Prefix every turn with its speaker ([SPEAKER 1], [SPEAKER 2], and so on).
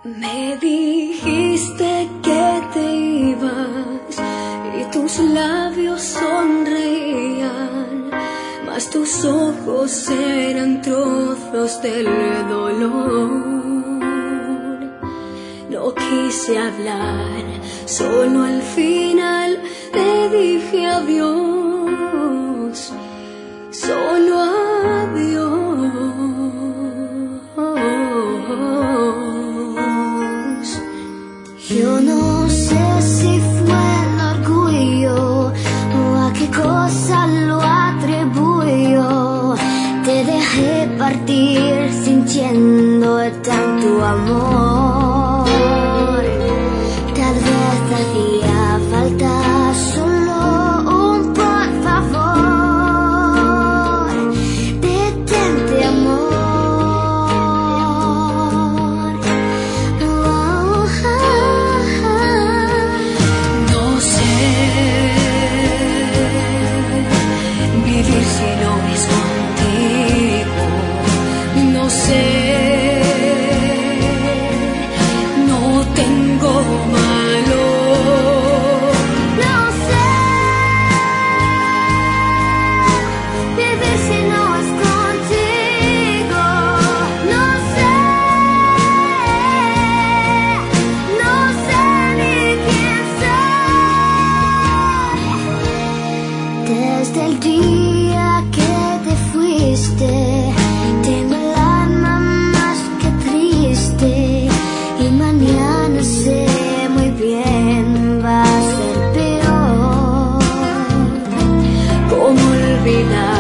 [SPEAKER 1] Me dijiste que te ibas y tus labios sonreían, mas tus ojos eran trozos del dolor. No quise hablar, solo al final te dije adiós, solo adiós.
[SPEAKER 2] Yo no sé si fue el orgullo o a qué cosa lo atribuyo. Te dejé partir sintiendo tanto amor. Tal vez hacía falta solo un por favor. Detente, amor.
[SPEAKER 1] Vivir si no es contigo, no sé, no tengo valor.
[SPEAKER 2] No sé vivir si no es contigo. No sé ni quién soy. Desde el día que te fuiste, tengo el alma más que triste. Y mañana sé muy bien va a ser peor.
[SPEAKER 1] ¿Cómo olvidar